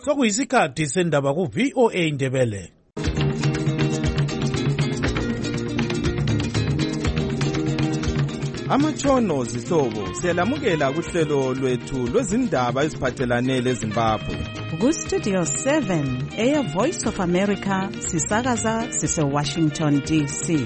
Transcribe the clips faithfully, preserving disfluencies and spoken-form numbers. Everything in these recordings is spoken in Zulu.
Sokuyisikhathi sendaba ku V O A Ndebele. Amatshono zihlobo siyalamukela kuhlelo lwethu lwezindaba eziphathelane leZimbabwe. Ku Studio seven, Air Voice of America, sisakaza sise Washington D C.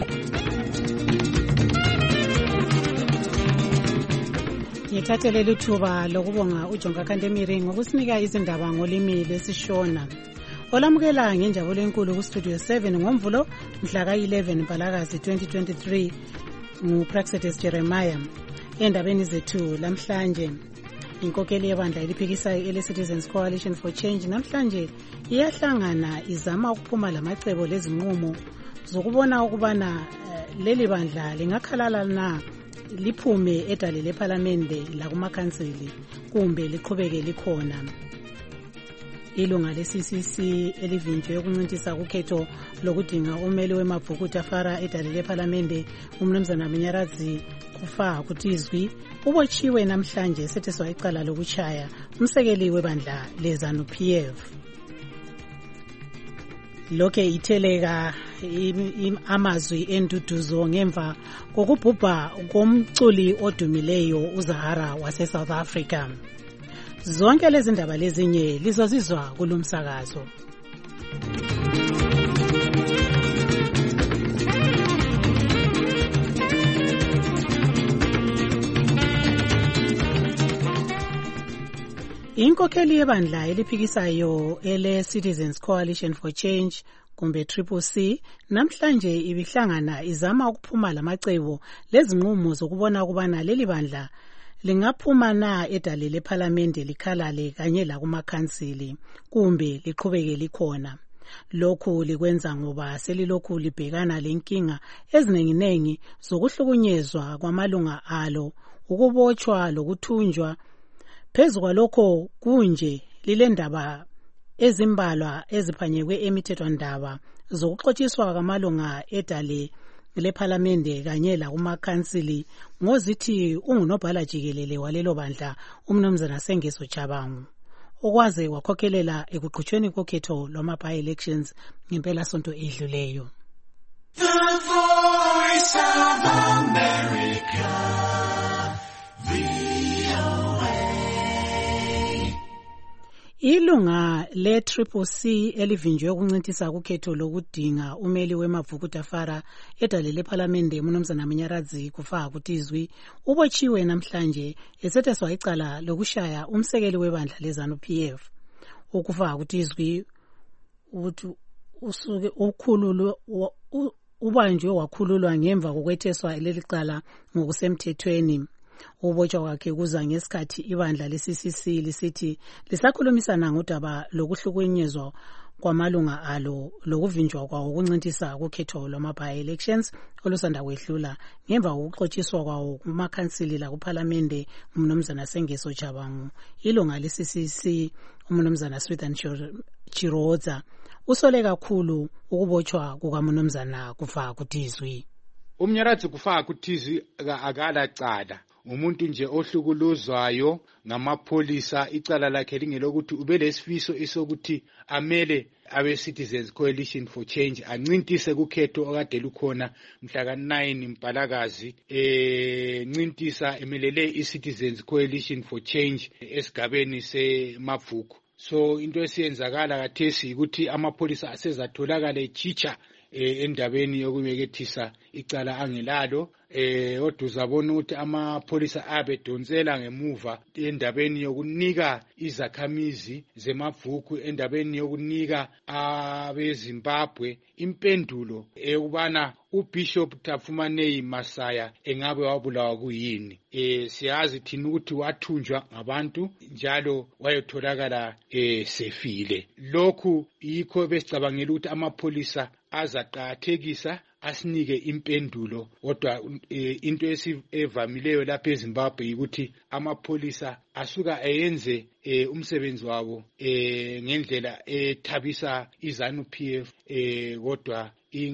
Ngithathele lithuba lokubonga uJonga Kandemiri ngokusinika izindaba ngolimi lesishona. Olamukela ngenjabulo enkulu ku Studio seven ngomvulo mhla ka eleven Mpalakazi twenty twenty-three. Ngu-Praxedes Jeremiah. Endabeni zethu lamhlanje, inkokeli yebandla eliphikisayo ele-Citizens Coalition for Change namhlanje iyahlangana izama ukuphuma lamacebo lezinqumo zokubona ukubana uh, leli bandla lingakhalala na liphume edale lephalamende lakumakhansili kumbe liqhubeke likhona. Ilunga le-C C C elivinjwe ukuncintisa kukhetho lokudinga umeli wemabhuku Tafara edale lephalamende uMnumzana Mnyarazi Kufa Kutizwi ubotshiwe namhlanje setheswa icala lokuchaya umsekeli webandla leZANU-P F. Lokhe itheleka amazwi enduduzo ngemva kokubhubha komculi odumileyo uZahara wase-South Africa. Zonke lezi ndaba lezinye lizozizwa kulumsakazo. Inkokheli yebandla eliphikisayo ele-Citizens Coalition for Change kumbe Triple C namhlanje ibihlangana izama ukuphuma lamacebo lezinqumo zokubona ukubana leli bandla lingaphuma na edale lephalamende likhalale kanye lakumakhansili kumbe liqhubeke likhona. Lokhu likwenza ngoba selilokhu libhekana lenkinga ezinenginengi zokuhlukunyezwa kwamalunga alo, ukubotshwa lokuthunjwa. Phezu kwalokho kunje lilendaba ezimbalwa eziphanyekwe emithethwandaba zokuxotshiswa kwamalunga edale lephalamende kanye lakumakhansili ngozithi ungunobhala jikelele walelo bandla uMnumzana Sengezo Jabangu okwaze wakhokhelela ekuqhutshweni kokhetho lwama-by-elections ngempela sonto edluleyo. The Voice of America, V O A. Ilunga le-Triple C elivinjwe ukuncintisa kukhetho lokudinga umeli wemabhuku Tafara edale lephalamende uMnumzana Mnyarazi Kufa Kutizwi ubotshiwe namhlanje esetheswa icala lokushaya umsekeli webandla leZANU-P F. Ukufa Kutizwi uthi usuke ukhululo ubanjwe wakhululwa ngemva kokwetheswa leli cala ngokusemthethweni. Ubotshwa kwakhe kuza ngesikhathi ibandla le-C C C lisithi lisakhulumisana ngodaba lokuhlukunyezwa kwamalunga alo lokuvinjwa kwawo ukuncintisa kukhetho lwama-by-elections olusanda kwedlula ngemva kokuxotshiswa kwawo kumakhansili lakuphalamende uMnumzana Sengezo Jabangu. Ilunga le-C C C uMnumzana Swithan Chirodza usole kakhulu ukubotshwa kukaMnumzana Kufa Kutizwi. uMnyarazi Kufa Kutizwi akala cala, umuntu nje ohlukuluzwayo ngamapholisa. Icala lakhe lingelokuthi ubelesifiso isokuthi amele abe-Citizens Coalition for Change ancintise kukhetho okade lukhona mhla ka nine Mpalakazi, encintisa emelele i-Citizens Coalition for Change esigabeni semabhuku. So into esiyenzakala kathesi ukuthi amapholisa asezatholakala echicha endabeni yokubekethisa icala angelalo. Eh oduzabona ukuthi amapholisa abedonsela ngemuva endabeni yokunika izakhamizi zemabhuku, endabeni yokunika abeZimbabwe impendulo ekubana uBishop Tafumanei Masaya engabe wabulawa kuyini. Eh siyazi thina ukuthi wathunjwa ngabantu njalo wayotholakala eh sefile. Lokhu yikho besicabangela ukuthi amapholisa azaqathekisa asinike impendulo. Kodwa e, into esivamileyo lapha eZimbabwe ukuthi amapholisa asuka ayenze e, umsebenzi wabo e, ngendlela ethabisa iZANU-P F e, kodwa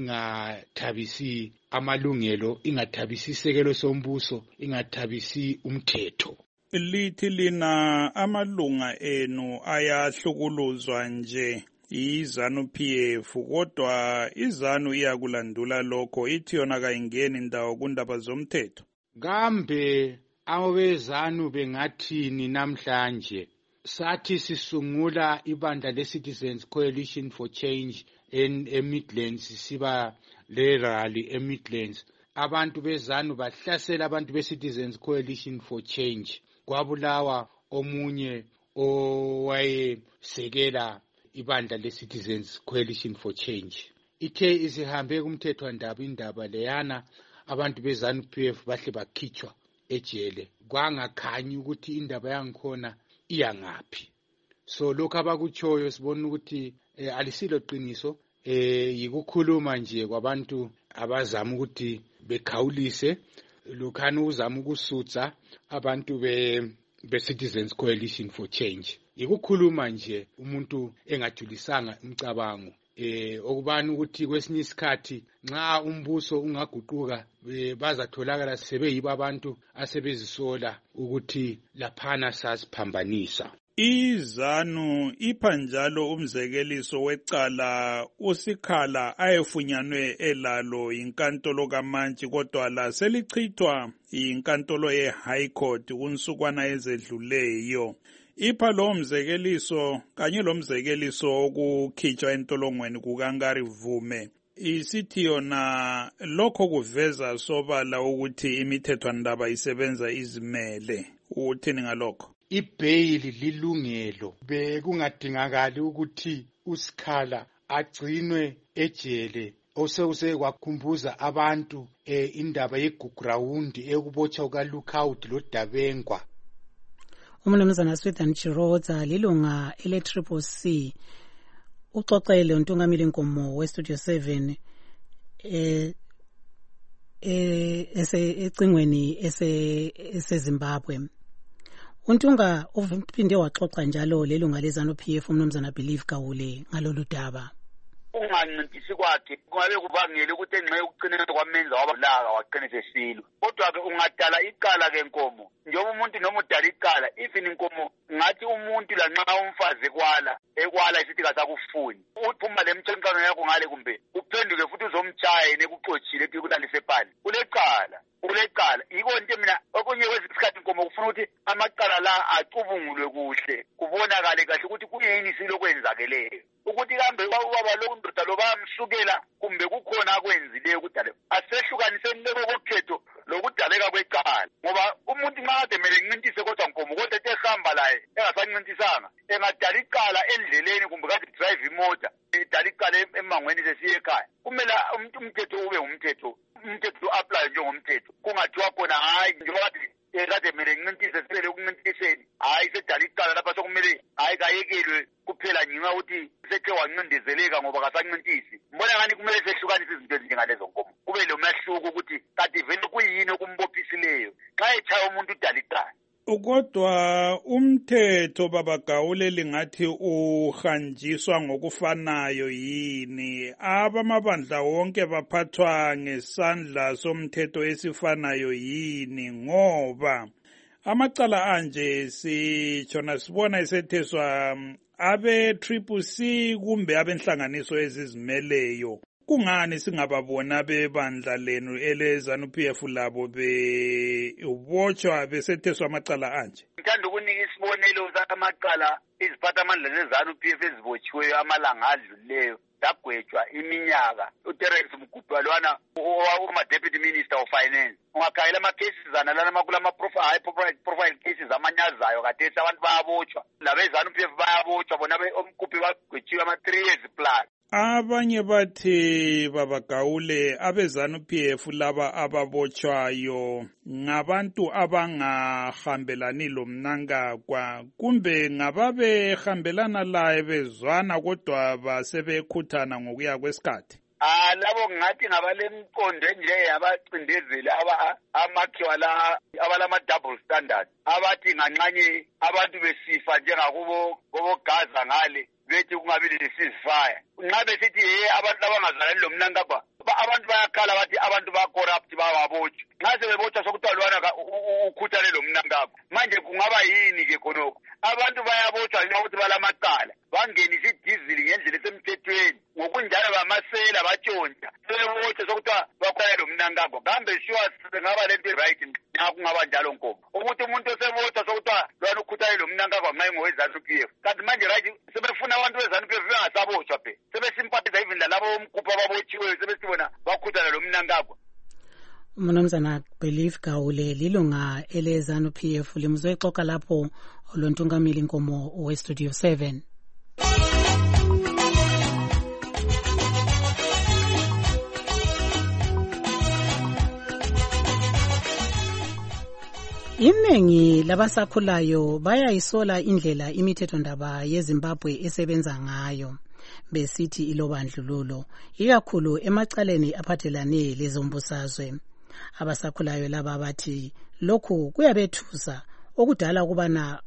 ingathabisi amalungelo, ingathabisi isekelo sombuso, ingathabisi umthetho. lithi lina amalunga enu ayahlukuluzwa nje izanu P F kodwa izanu iyakulandula lokho ithi yona kayingeni ndawo kundaba zomthetho. Kambe abezanu bengathini namhlanje? Sathi sisungula ibandla le-Citizens Coalition for Change en eMidlands, siba le rally eMidlands. Abantu bezanu bahlasela abantu be-Citizens Coalition for Change. Kwabulawa omunye owayesekela ibandla le-Citizens Coalition for Change. Ithe isihambe kumthethwandaba indaba leyana, abantu bezanu P F bahle bakhitshwa ejele. Kwangakhanyi ukuthi indaba yangikhona iyangaphi. So lokho abakutshoyo sibona ukuthi eh, alisilo qiniso, eh yikukhuluma nje kwabantu abazama ukuthi bekhawulise lokhana uzama ukusutsa abantu be be-Citizens Coalition for Change. Yikukhuluma nje umuntu engajulisanga umcabango. Eh okubani ukuthi kwesinye isikhathi nxa umbuso ungaguquka bazatholakala sebeyibo abantu asebezisola ukuthi laphana sasiphambanisa. Izanu ipha njalo umzekeliso wecala usikhala ayefunyanwe elalo inkantolo kaMantshi kodwa la selichithwa inkantolo ye-High Court kunsukwana ezedluleyo. Ipha lo mzekeliso kanye lo mzekeliso okukhitshwa entolongweni kukaNkari Vume. Isithi yona lokho kuveza sobala ukuthi imithethwandaba isebenza izimele. Uthini ngalokho? Ibhayili lilungelo, bekungadingakali ukuthi usikhala agcinwe ejele osewuse kwakhumbuza abantu eh, indaba yeGuground ekubotshwa ukaLookout loDabengwa. Umnumzana Swithan Chirodza lilunga ele-Triple C uxoxele uNtungamili Nkomo we-Studio seven eh ese ecingweni ese eseZimbabwe. Untunga uphinde waxoxa njalo lelunga lezanu P F umnumzana Believe Kawule ngalolu daba. Ungancintisi kwakhe kungabe kubangela ukuthi enxe ukucinela kwamenza wabalaka waqine sesilo. Kodwa ke ungadala icala ke Nkomo. Njengoba umuntu noma udala icala, even Nkomo ngathi umuntu la nxa umfazi kwala ekwala isithi kasakufuni. Uphuma lemtshenkano yakho ngale kumbe uphenduke futhi uzomtshaya nekuxoxile ethi kulalise phansi. Kulecala. Kulecala yiko nje mina okunye kwesikhathi Nkomo kufuna ukuthi amacala la acubungulwe kuhle kubonakale kahle ukuthi kuyini silokwenzakeleyo ukuthi kambe ubaba lo ndoda lo bayamsukela kumbe kukhona akwenzileyo ukudala asehlukaniseni lokukhetho lokudaleka kwecala ngoba umuntu nxa kade mele ngincintise kodwa Nkomo kodwa ethe hamba laye engasancintisanga engadala icala endleleni kumbe kade drive imota edala icala emangweni sesiye ekhaya kumele umuntu umthetho ube umthetho umthetho apply njengomthetho kungathiwa khona hayi njengoba kade mele ngincintise sibele ukuncintiseni hayi sedala icala lapha sokumele hayi kayekelwe kuphela nyinga ukuthi sethe wancindezeleka ngoba kasancintisi. Mbona ngani kumele sehlukanise izinto ezinjengalezo Nkomo kube lo mahluko ukuthi kade vele kuyini okumbophisileyo xa echaya umuntu udala icala. Kodwa umthetho baba Gawule lingathi uhanjiswa ngokufanayo yini? Abamabandla wonke baphathwa ngesandla somthetho esifanayo yini? Ngoba amacala anje sitshona sibona esetheswa abe Triple C kumbe abenhlanganiso ezizimeleyo. Kungani singababona bebandla lenu elezanu P F labo bebotshwa besetheswa amacala anje? Ngithanda ukunika isibonelo samacala iziphathamandla zezanu P F ezibotshiweyo amalanga adlulileyo dagwetshwa iminyaka. uTerence Mgudwalwana uma-deputy minister of finance ungakhayela ama-cases ana lana makula ama-high profile cases amanyazayo kadesi abantu bayabotshwa labezanu P F bayabotshwa bona omkhuphi bagwetshiwe ama-three years plus. Abanye bathi baba Gawule abezanu P F laba ababotshwayo ngabantu abangahambelani lomnankagwa kumbe ngababehambelana laye bezwana kodwa basebekhuthana ngokuya kwesikhathi. Ah labo ngathi ngabalemqondo nje abacindezeli aba amakhiwa la abalama double standard abathi nganxanye abantu besifa njengakubo bobogaza ngale bethi kungabi le ceasefire nxa besithi hey abantu abangazalani lomnankagwa abantu bayakhala bathi abantu ba-corrupt bawabotshwa. Nxa sebebotshwa sokuthiwa lwana ukhuthane lo mnankakho. Manje kungaba yini-ke khonokho? Abantu bayabotshwa ngenxa yokuthi balamacala, bangenisa idizili ngendlela esemthethweni, ngokunjalo bamasela batshontsha. Sebebotshwa sokuthiwa bakhona lo mnankakho. Kambe sure sengaba lento right nxa kungaba njalo nkomo. Ukuthi umuntu osebotshwa sokuthiwa lwana ukhuthane lo mnankakho nxa ngowe-ZANU P F. Kanti manje right sebefuna abantu be-ZANU P F bengasabotshwa phe. Sebesimpathiza even lalabo bomkhupha ababotshiweyo sebesibona bakhuthana lo mnankakho. Mnumzana Believe Gawule lilunga ele-ZANU P F limuzwe xoka lapho lontungameli Nkomo we-Studio seven. Iningi labasakhulayo bayayisola indlela imithethondaba yeZimbabwe esebenza ngayo. Besithi ilobandlululo ikakhulu emacaleni aphathelane lezombusazwe. Abasakhulayo laba bathi lokhu kuyabethusa okudala ukubana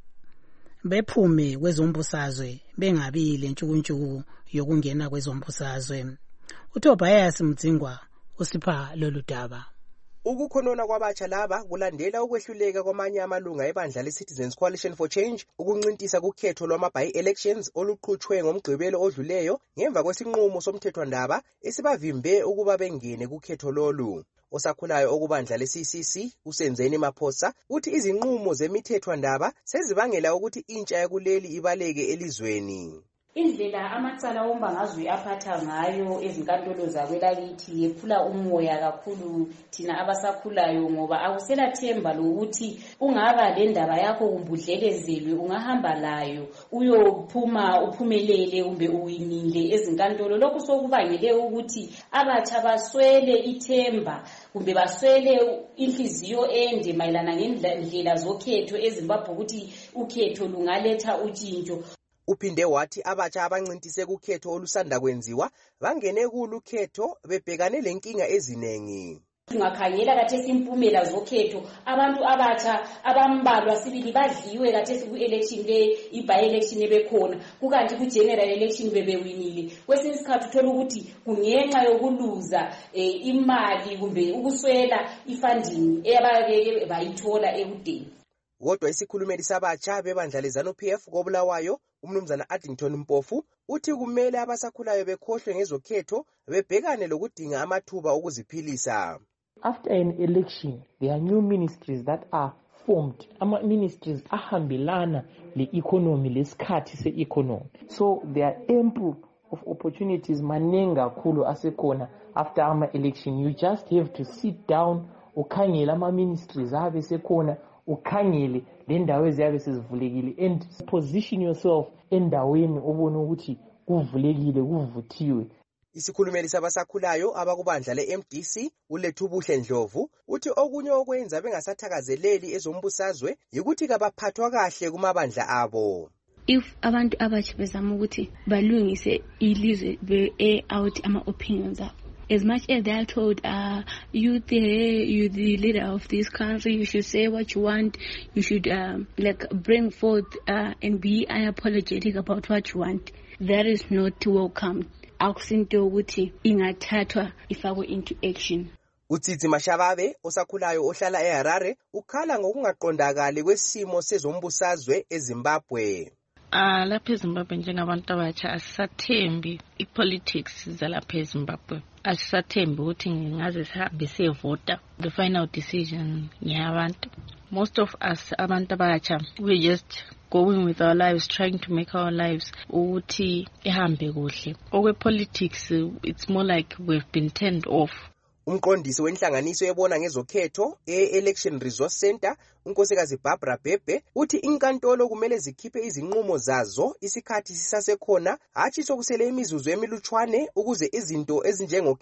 bephume kwezombusazwe bengabi lentshukuntshuku yokungena kwezombusazwe. uTobias Mdzingwa usipha lolu daba. Ukukhonona kwabatsha laba kulandela ukwehluleka kwamanye amalunga ebandla le-Citizens Coalition for Change ukuncintisa kukhetho lwama-by-elections oluqhutshwe ngomgqibelo odluleyo ngemva kwesinqumo somthethwandaba esibavimbe ukuba bengene kukhetho lolu. Osakhulayo okubandla le-C C C uSenzeni Maphosa uthi izinqumo zemithethwandaba sezibangela ukuthi intsha yakuleli ibaleke elizweni. Indlela amacala ombangazwe aphatha ngayo ezinkantolo zakwelakithi yephula umoya kakhulu thina abasakhulayo ngoba akusela themba lokuthi ungaba le ndaba yakho kumbudlelezelwe ungahamba layo uyophuma uphumelele kumbe uwinile ezinkantolo. Lokhu sokubangele ukuthi abatsha baswele ithemba kumbe baswele inhliziyo ende mayelana ngendlela zokhetho eZimbabwe ukuthi ukhetho lungaletha utshintsho. Uphinde wathi abatsha abancintise kukhetho olusanda kwenziwa bangene kulukhetho bebhekane lenkinga ezinengi. Ungakhangela kathesi impumela zokhetho abantu abatsha abambalwa sibili badliwe kathesi ku-election le i-by-election ebekhona kukanti ku-general election bebewinile. Kwesinye isikhathi uthola ukuthi kungenxa yokuluza imali kumbe ukuswela ifunding eyabake bayithola ekudeni. Kodwa isikhulumeli sabatsha bebandla le-ZANU P F koBulawayo umnumzana Addington Mpofu uthi kumele abasakhulayo bekhohlwe ngezokhetho bebhekane lokudinga amathuba okuziphilisa. After an election, there are new ministries that are formed. Ama ministries ahambelana le-economy, lesikhathi se-economy. So there are ample of opportunities manenga kakhulu asekhona after ama election. You just have to sit down ukhangela ama ministries abe sekhona ukhangele le ndawo eziyabe sezivulekile and position yourself endaweni obona ukuthi kuvulekile kuvuthiwe. Isikhulumeli sabasakhulayo abakubandla le-M D C uLethubuhle Ndlovu uthi okunye okwenza bengasathakazeleli ezombusazwe yikuthi kabaphathwa kahle kumabandla abo. If abantu abatsha bezama ukuthi balungise ilizwe be out ama opinions abo, as much as they are told, uh, you the you the leader of this country, you should say what you want, you should um, like bring forth uh, and be unapologetic about what you want. That is not welcome. Akusinto ukuthi ingathathwa ifakwe into action. Utsitsi Mashababe osakhulayo ohlala eHarare ukhala ngokungaqondakali kwesimo sezombusazwe eZimbabwe. Ah lapha eZimbabwe njengabantu abatsha asisathembi ipolitics zalapha eZimbabwe. Asisathembi ukuthi ngaze sihambe siyevota. The final decision ngeyabantu. Most of us abantu abatsha we just going with our lives, trying to make our lives ukuthi ihambe kuhle. Okwe politics it's more like we've been turned off. Umqondisi wenhlanganiso ebona ngezokhetho e-Election Resource Center unkosikazi Barbara Bebe uthi inkantolo kumele zikhiphe izinqumo zazo isikhathi sisasekhona hatshi sokusele imizuzu emilutshwane ukuze izinto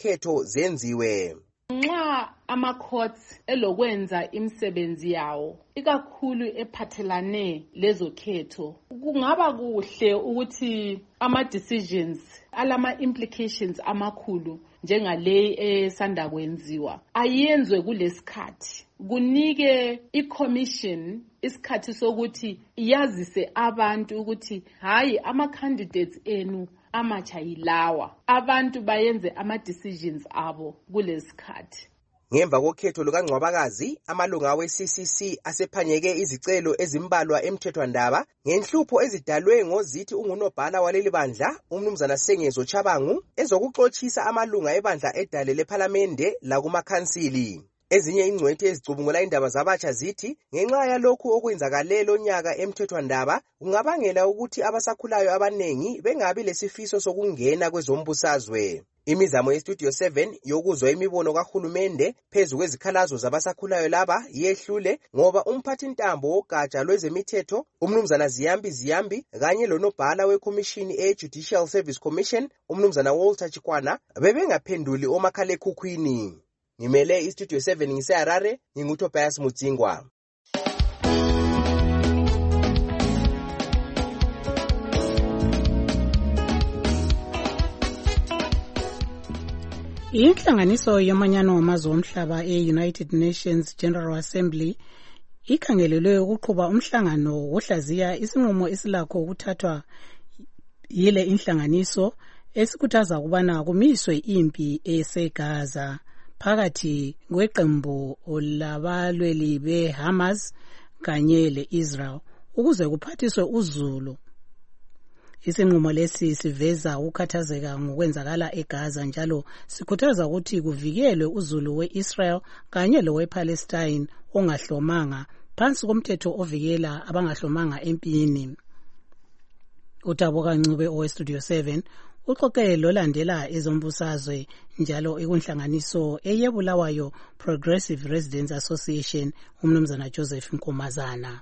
ezinjengokhetho zenziwe. Nxa ama courts elokwenza imisebenzi yawo ikakhulu ephathelane lezokhetho. Kungaba kuhle ukuthi ama decisions alama implications amakhulu njengale esanda kwenziwa ayenzwe kulesikhathi, kunike i-commission isikhathi sokuthi yazise abantu ukuthi hayi ama candidates enu amatsha yilawa, abantu bayenze ama decisions abo kulesikhathi. Ngemva kokhetho lukaNgcwabakazi, amalunga we-C C C asephanyeke izicelo ezimbalwa emthethwandaba ngenhlupho ezidalwe ngozithi ungunobhala waleli bandla umnumzana Sengezo Chabangu ezokuxoxisa amalunga ebandla edale lephalamende lakumakhansili. Ezinye ingcwethi ezicubungula indaba zabatsha zithi ngenxa yalokhu okwenzakale lo nyaka emthethwandaba kungabangela ukuthi abasakhulayo abanengi bengabi lesifiso sokungena kwezombusazwe. Imizamo yeStudio seven yokuzwa imibono kahulumende phezu kwezikhalazo zabasakhulayo laba yehlule ngoba umphathintambo wogatsha lwezemithetho umnumzana Ziyambi Ziyambi kanye lonobhala wekhomishini e-Judicial Service Commission umnumzana Walter Chikwana bebengaphenduli omakhalekhukhwini. Ngimele iStudio seven ngiseHarare, nginguTobias Mutsingwa. Inhlanganiso yomanyano wamazwe omhlaba e-United Nations General Assembly ikhangelelwe ukuqhuba umhlangano wohlaziya isinqumo esilakho ukuthathwa yile inhlanganiso esikhuthaza ukubana kumiswe impi eseGaza phakathi kweqembu labalweli beHamas kanye leIsrael ukuze kuphathiswe uzulu. Isinqumo lesi siveza ukukhathazeka ngokwenzakala eGaza njalo sikhuthaza ukuthi kuvikelwe uzulu weIsrael kanye lowePalestine ongahlomanga phansi komthetho ovikela abangahlomanga empini. Utaboka Ncube oweStudio seven uxoxe lolandela ezombusazwe njalo ekunhlanganiso eyebulawayo Progressive Residents Association umnumzana Joseph Nkomazana.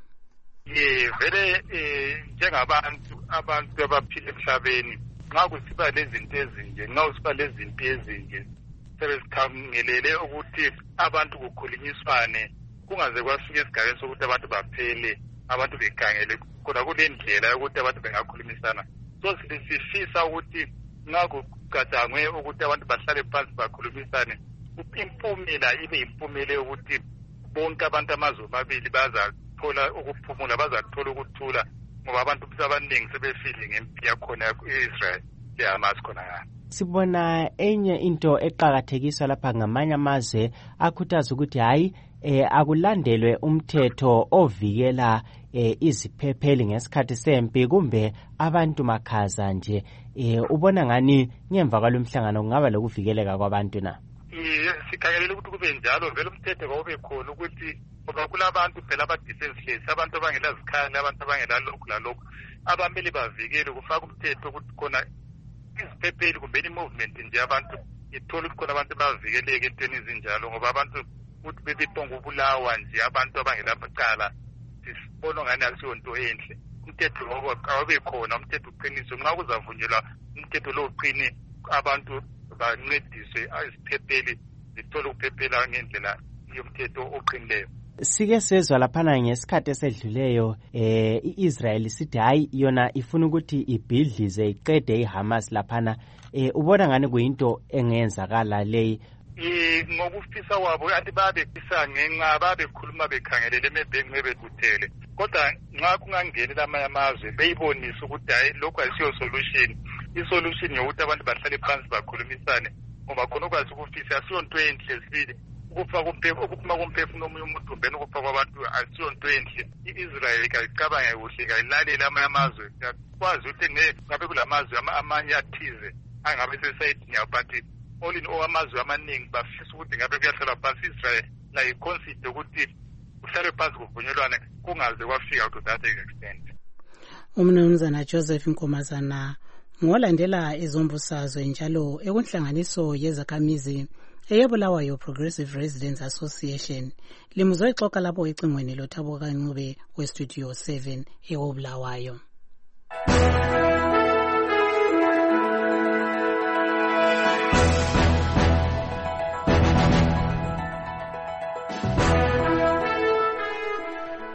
Eh vele njengabantu abantu abaphila emhlabeni nxa kusiba lezinto ezinje nxa kusiba lezinto ezinje sebesikhangelele ukuthi abantu kukhulunyiswane kungaze kwafika esigabeni sokuthi abantu baphele abantu bekhangele kodwa kulendlela yokuthi abantu bengakhulumisana. So sifisa ukuthi nxa kugadangwe ukuthi abantu bahlale phansi bakhulumisane impumela ibe impumela yokuthi bonke abantu amazwe amabili baza thola ukuphumula bazathola ukuthula ngoba abantu abaningi sebefile ngempi yakhona e-Israel leHamas khona yana. Sibona enye into eqhakathekiswa lapha ngamanye amazwe akhuthaza ukuthi hayi eh akulandelwe umthetho ovikela eh iziphepheli ngesikhathi sempi kumbe abantu makhaza nje. Eh ubona ngani ngemva kwalomhlangano kungaba lokuvikeleka kwabantu na? Eh sikhangelele ukuthi kube njalo vele umthetho kawube khona ukuthi ngoba kulabantu phela abadefenseless abantu abangela zikhali abantu abangela lokhu lalokhu abameli bavikele kufaka umthetho ukuthi khona iziphepheli kumbe i-movement nje abantu ithola ukuthi khona abantu bavikeleke entweni ezinjalo ngoba abantu ukuthi bebeponga ubulawa nje abantu abangela bacala sisibona ngani akusiyo into enhle. Umthetho awube khona umthetho uqiniswe nxa kuzavunyelwa umthetho lo uqine abantu bancediswe iziphepheli zithola ukuphephela ngendlela yomthetho oqinileyo. Sike sezwa laphana ngesikhathi esedluleyo eh iIsrael sithi hayi yona ifuna ukuthi ibhidlize iqede iHamas laphana eh ubona ngani kuyinto engenzakala leyi eh ngokufisa kwabo anti babefisa ngenxa babekhuluma bekhangelele mebhengi bebuthele kodwa nxa kungangeni lamanye amazwe beyibonisa ukuthi hayi lokho ayisiyo solution. I-solution yokuthi abantu bahlale phansi bakhulumisane ngoba khona okwazi ukufisa asiyo nto enhle sibili ukufaka umphefumulo ukuphuma komphefumulo omunye umuntu mbeni ukufaka kwabantu asiyo nto enhle. I-Israel kayicabange kuhle kayilalele amanye amazwe kwazi ukuthi ngabe kulamazwe amanye athize angabe sesayidini yabo but all in all amazwe amaningi bafisa ukuthi ngabe kuyahlalwa phansi Israel la iconsider ukuthi kuhlale phansi kuvunyelwane kungaze kwafika to that extent. Umnumzana Joseph Nkomazana ngolandela izombusazwe njalo ekunhlanganiso yezakhamizi eyebulawayo Progressive Residents Association limuzwe ixoxa lapho ecingweni loThaboka Ncube weStudio seven eobulawayo.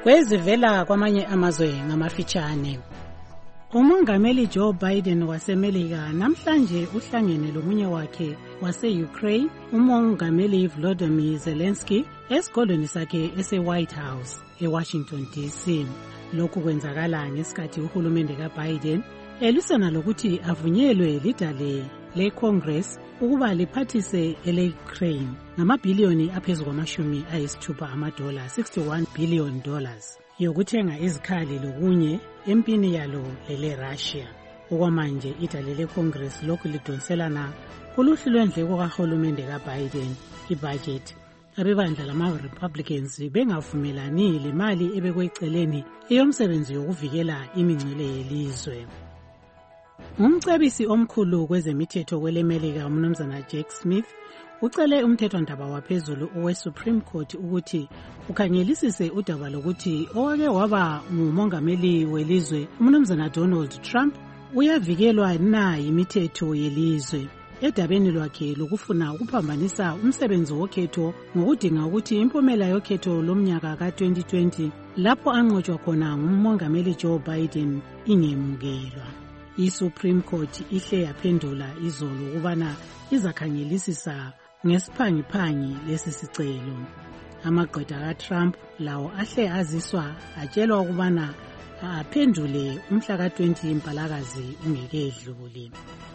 kwezivela kwamanye amazwe ngamafitshane. Umongameli Joe Biden waseMelika namhlanje uhlangene lomunye wakhe wase-Ukraine, umongameli Volodymyr Zelensky, esigodlweni sakhe ese-White House eWashington D C. Lokhu kwenzakala ngesikhathi uhulumende kaBiden elisana lokuthi avunyelwe lidale le-Congress ukuba liphathise ele-Ukraine ngamabhiliyoni aphezu kwamashumi ayisithupha amadola, sixty-one billion dollars, yokuthenga izikhali lokunye empini yalo lele-Russia. Okwamanje idale le-Congress lokhu lidonselana kuluhlu lwendleko kahulumende kaBiden, ibudget. Abebandla lama-Republicans bengavumelani lemali ebekwe eceleni eyomsebenzi yokuvikela imingcele yelizwe. Umcebisi omkhulu kwezemithetho kweleMelika uMnumzana Jack Smith ucele umthethwandaba waphezulu owe-Supreme Court ukuthi ukhangelisise udaba lokuthi owake waba ngumongameli welizwe uMnumzana Donald Trump uyavikelwa na yimithetho yelizwe. Edabeni lwakhe lokufuna ukuphambanisa umsebenzi wokhetho ngokudinga ukuthi impumela yokhetho lomnyaka ka-twenty twenty lapho anqotshwa khona ngumongameli Joe Biden ingemukelwa. I-Supreme Court ihle yaphendula izolo ukubana izakhangelisisa ngesiphangiphangi lesi sicelo. Amagqwetha kaTrump lawo ahle aziswa atshelwa ukubana aphendule umhla ka-twenty Mpalakazi ungekedluli.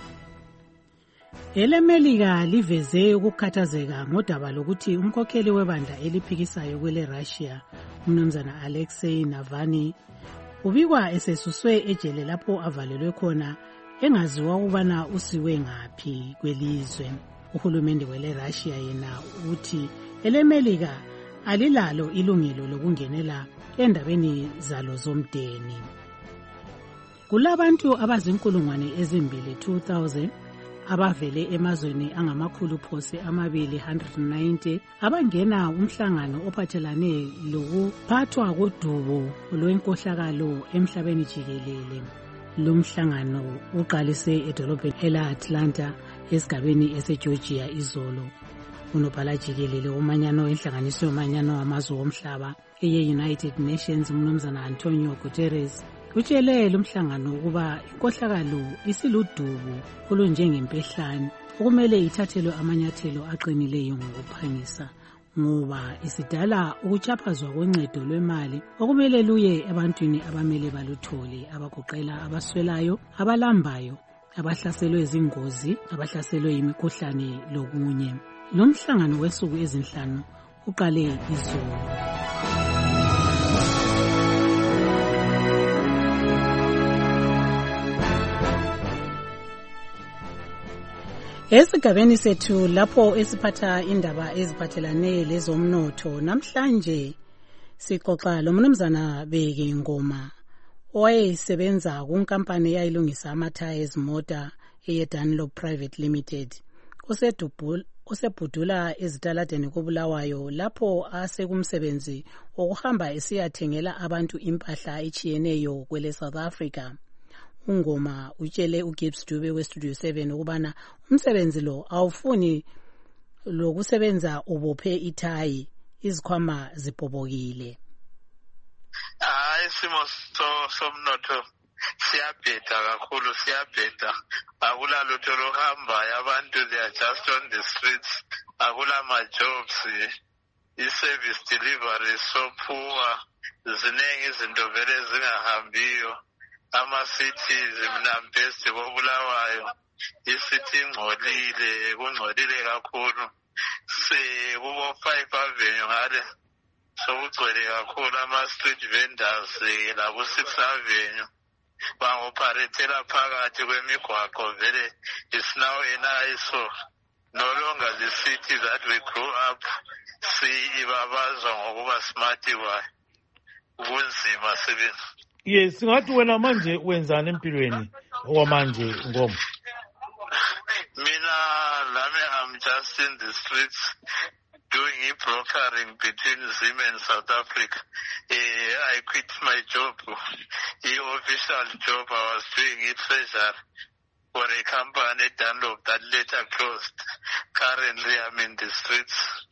EleMelika liveze ukukhathazeka ngodaba lokuthi umkhokheli webandla eliphikisayo kwele-Russia, uMnumzana Alexei Navalny, ubikwa esesuswe ejele lapho avalelwe khona engaziwa ukubana usiwe ngaphi kwelizwe. Uhulumende wele-Russia yena uthi eleMelika alilalo ilungelo lokungenela endabeni zalo zomdeni. Kulabantu abazinkulungwane ezimbili, two thousand, abavele emazweni angamakhulu phose amabili, one hundred ninety, abangena umhlangano ophathelane lokuphathwa kodubo lwenkohlakalo emhlabeni jikelele. Lumhlangano uqalise edolobheni ele-Atlanta esigabeni ese-Georgia izolo. Unobhala jikelele umanyano enhlanganiso yomanyano wamazwe womhlaba eye-United Nations uMnumzana Antonio Guterres utshele lumhlangano ukuba inkohlakalo isiludubu olunjengempehlane okumele ithathelwe amanyathelo aqinileyo ngokuphangisa, ngoba isidala ukuchaphazwa koncedo lwemali okumele luye ebantwini abamele baluthole, abagoqela abaswelayo, abalambayo, abahlaselwe izingozi, abahlaselwe imikhuhlane lokunye. Lo mhlangano wesuku ezinhlanu uqale izolo. Esigabeni sethu lapho esiphatha indaba eziphathelane lezomnotho, namhlanje sixoxa lo Mnumzana Bheki Ngoma owayesebenza kunkampani eyayilungisa amathaya ezimota eye Dunlop Private Limited. Usedubula usebhudula ezitaladeni koBulawayo lapho asekumsebenzi wokuhamba esiyathengela abantu impahla echiyeneyo kwele South Africa. Ungoma utshele uGibbs Dube weStudio seven ukubana umsebenzi lo awufuni lokusebenza ubophe ithayi, izikhwama zibhobokile. Hayi, isimo somnotho siyabheda kakhulu, siyabheda. Akula lutho lohamba, abantu they are just on the streets. Akula ma-jobs, i-service delivery so poor, ziningi izinto vele zingahambiyo. Ama-cities mnambesi koBulawayo, i-city ingcolile, kungcolile kakhulu. Kubo five avenue ngale sokugcwele kakhulu ama-street vendors labo six avenue. Bangoparethela phakathi kwemigwaqo vele. It's now an eyesore. No longer the city that we grew up see ibabazwa ngokuba smart kwayo. Kunzima sebenza. Yes, ngathi wena manje wenzani empilweni okwamanje Ngoma? Mina lami I'm just in the streets doing e-brokering between Zim and South Africa. Uh, I quit my job, the official job I was doing, e-treasury for a company Dunlop that later closed. Currently I'm in the streets.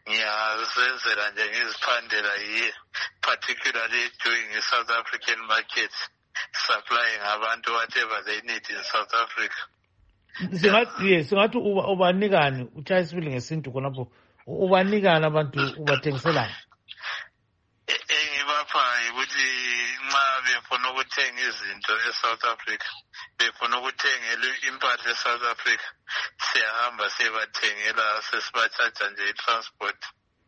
ngiyazenzela nje ngiziphandela yiye, particularly doing the South African market, supplying abantu whatever they need in South Africa. Singathi singathi ubanikani uCharlesville ngesintu khonapho ubanikani abantu ubathengiselana? Engibapha ukuthi nxa befuna ukuthenga izinto eSouth Africa, befuna ukuthengela impahla eSouth Africa, siyahamba siyabathengela sesibachaja nje i-transport.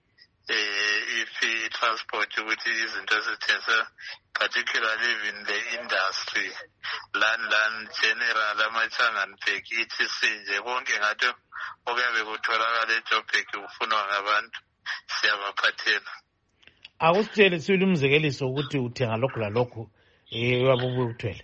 Eh, if i-transport ukuthi izinto ezithengisa, particularly even the industry, land land general, amachanganbhek, E T C nje konke ngathi okuyabe kutholakala eJoburg kufunwa ngabantu siyabaphathela. Akusitshele sibili umzekeliso ukuthi uthenga lokho lalokho eh wabubuye uthwele.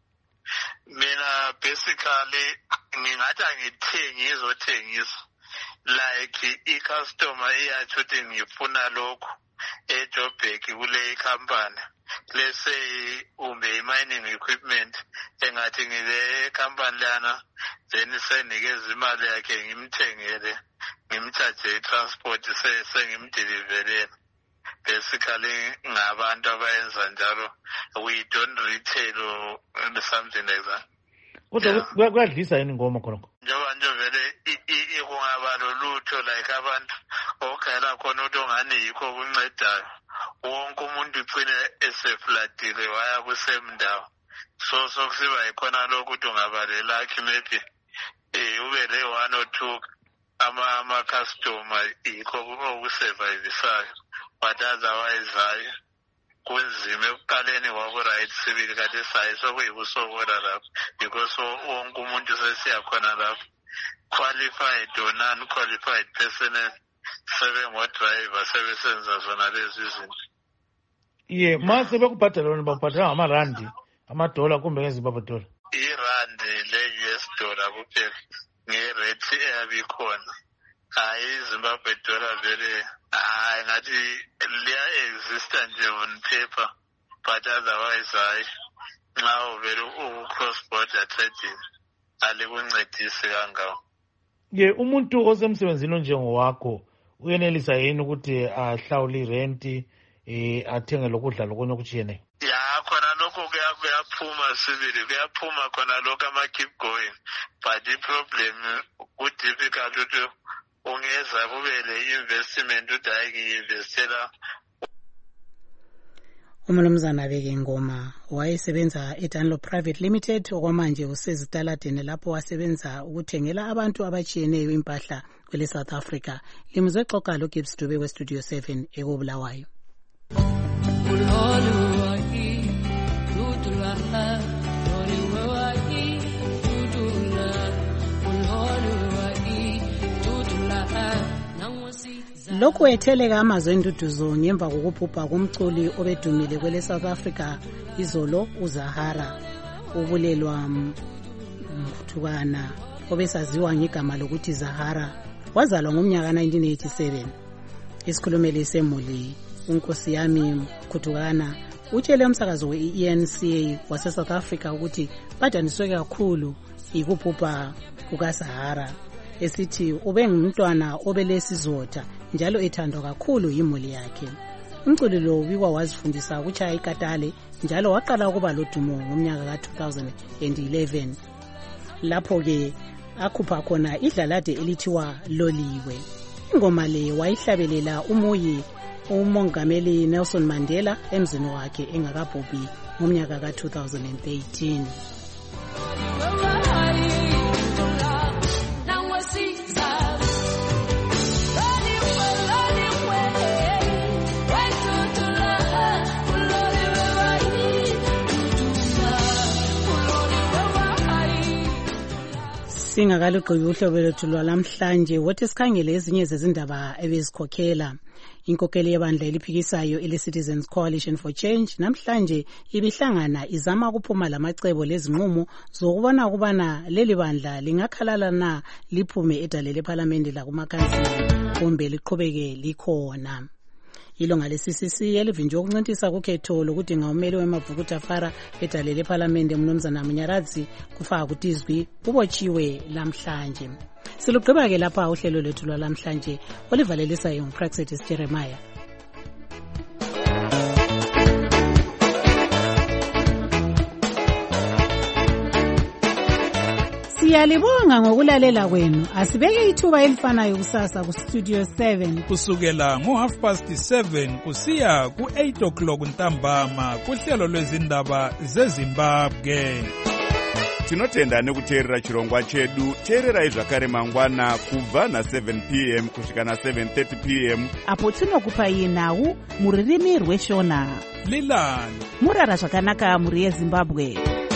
Mina basically ngingathi angithengi izothengisa, like i-customer iyathi ukuthi ngifuna lokho eJoburg kule company, let's say umbe mining equipment, engathi ngile company lana, then senikeza imali yakhe ngimthengele, ngimcharge i-transport sengimdeliverele. Basically ngabantu abayenza njalo, we don't retail or something like that. Kodwa kuyadlisa yini ngoma khonokho? Njengoba nje vele ikungaba lolutho like abantu okhala khona ukuthi ongani yikho kuncedayo, wonke umuntu ugcine eseflatile waya kusemndawo, so sokusiba yikhona lokho ukuthi ungabalela akhe maybe eh ube le one or two ama ama customer yikho okusurvivisayo, but otherwise hayi kunzima ekuqaleni kwabo right sibili kade sayi sokuyibusokola lapho, because wonke umuntu sesiyakhona lapho, qualified or non-qualified personnel sebengodriver sebesenza zona lezi izinto. Ye mase bekubhadala wena bakubhadala ngamarandi, amadola kumbe ngezimbabwe dollar? Irandi le-U S dollar kuphela ngerate eyabikhona, hayi iZimbabwe dollar vele hayi ngathi liya-exista nje on paper, but otherwise hayi nxa uvele u-cross border trading alikuncedisi kangawo. Ye umuntu osemsebenzini onjengowakho uyenelisa yini ukuthi ahlawule irenti eh athenge lokudla lokunye okutshiyeneyo? Ya khona lokho kuyaphuma sibili, kuyaphuma khona lokho ama keep going, but the problem ku-difficult ukuthi ungeza kube le investment ukuthi hayi ngi-investela. Umnumzana Beke Ngoma wayesebenza eDunlop Private Limited, okwamanje usezitaladeni lapho wasebenza ukuthengela abantu abatshiyeneyo impahla kwele South Africa. Limuzwe xoxa lo Gibbs Dube we Studio seven ekobulawayo. Lokhu etheleka amazwe enduduzo ngemva kokubhubha komculi obedumile kwele South Africa izolo uZahara, ubulelwa mthukana obesaziwa ngegama lokuthi Zahara, wazalwa ngomnyaka nineteen eighty-seven. Isikhulumeli semuli uNkosi yami Mkhutukana utshele umsakazo we-E N C A wase South Africa ukuthi badaniswe kakhulu ikubhubha kukaZahara, esithi ube ngumntwana obelesizotha njalo ethandwa kakhulu yimuli yakhe. Umculi lo ubikwa wazifundisa ukuchaya ikatale njalo waqala ukuba lodumo ngomnyaka ka two thousand eleven, lapho ke akhupha khona idlalade elithiwa Loliwe. Ingoma le wayihlabelela umuyi umongameli Nelson Mandela emzini wakhe engakabhubhi ngomnyaka ka two thousand thirteen. Singakalugqibi uhlobo lwethu lwalamhlanje, wothi sikhangele ezinye zezindaba ebezikhokhela. Inkokeli yebandla eliphikisayo ele-Citizens Coalition for Change namhlanje ibihlangana izama ukuphuma lamacebo lezinqumo zokubona ukubana leli bandla lingakhalala na liphume edalele eParliament lakumakhansila kumbe liqhubeke likhona. Ilunga le-C C C elivinjwe ukuncintisa kukhetho lokudinga umeli wemavukutafara edalele eParliament uMnumzana Munyaradzi kufaka kutizwi ubotshiwe lamhlanje. silugqiba-ke lapha uhlelo lwethu lwalamhlanje olivalelisayo ngupraxetis Jeremiah. Siyalibonga ngokulalela kwenu. Asibeke ithuba elifanayo kusasa ku Studio seven kusukela ngo half past seven kusiya ku eight o'clock ntambama kuhlelo lwezindaba zeZimbabwe. Tinotenda nekuteerera chirongwa chedu. Teererai zvakare mangwana kubva na seven p m kusvika na seven thirty p m apo tinokupai nhau muririmi rweshona. Lilani murara zvakanaka muri yeZimbabwe.